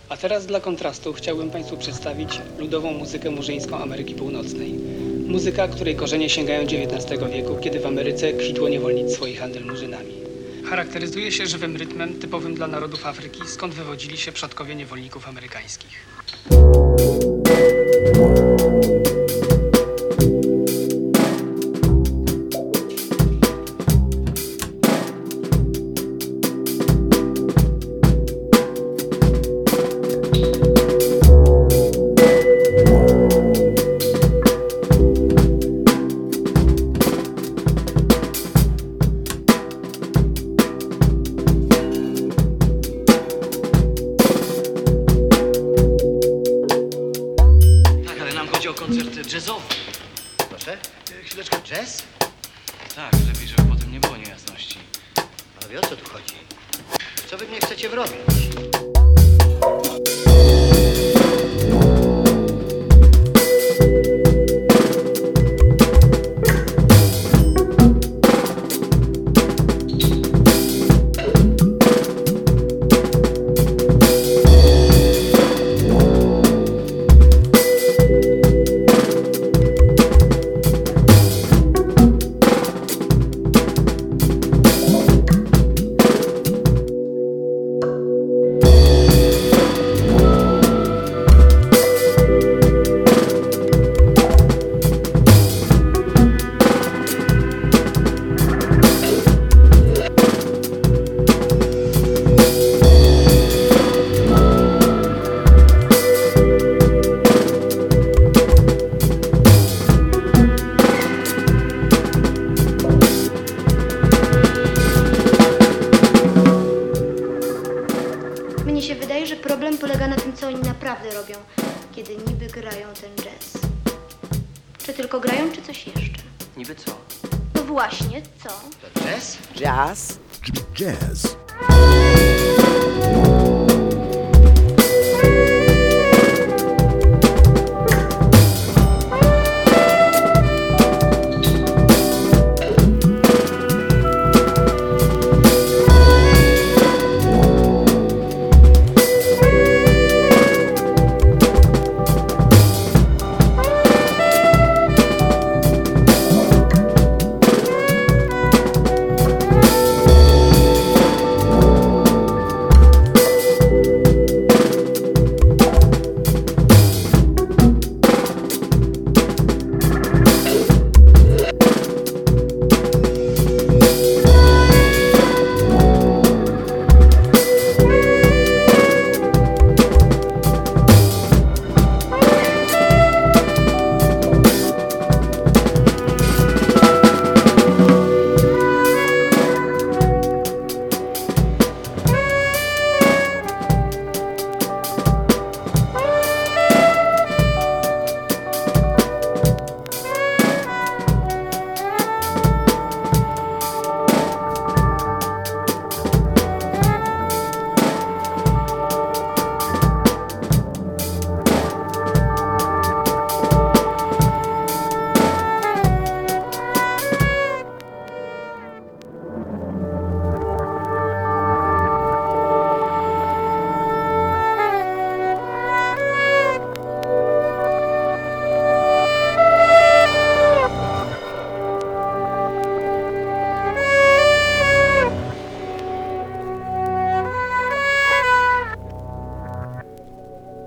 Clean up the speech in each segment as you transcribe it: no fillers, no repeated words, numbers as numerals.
A teraz dla kontrastu chciałbym Państwu przedstawić ludową muzykę murzyńską Ameryki Północnej. Muzyka, której korzenie sięgają XIX wieku, kiedy w Ameryce kwitło niewolnictwo i handel murzynami. Charakteryzuje się żywym rytmem typowym dla narodów Afryki, skąd wywodzili się przodkowie niewolników amerykańskich. Chodzi o koncert jazzowy. Proszę? Chwileczkę, jazz? Tak, lepiej, żeby potem nie było niejasności. Panowie, o co tu chodzi? Co wy mnie chcecie wrobić? Mnie się wydaje, że problem polega na tym, co oni naprawdę robią, kiedy niby grają ten jazz. Czy tylko grają, czy coś jeszcze? Niby co? No właśnie, co? To jazz? Jazz. Jazz.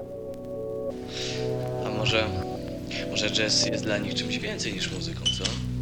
A może jazz jest dla nich czymś więcej niż muzyką, co?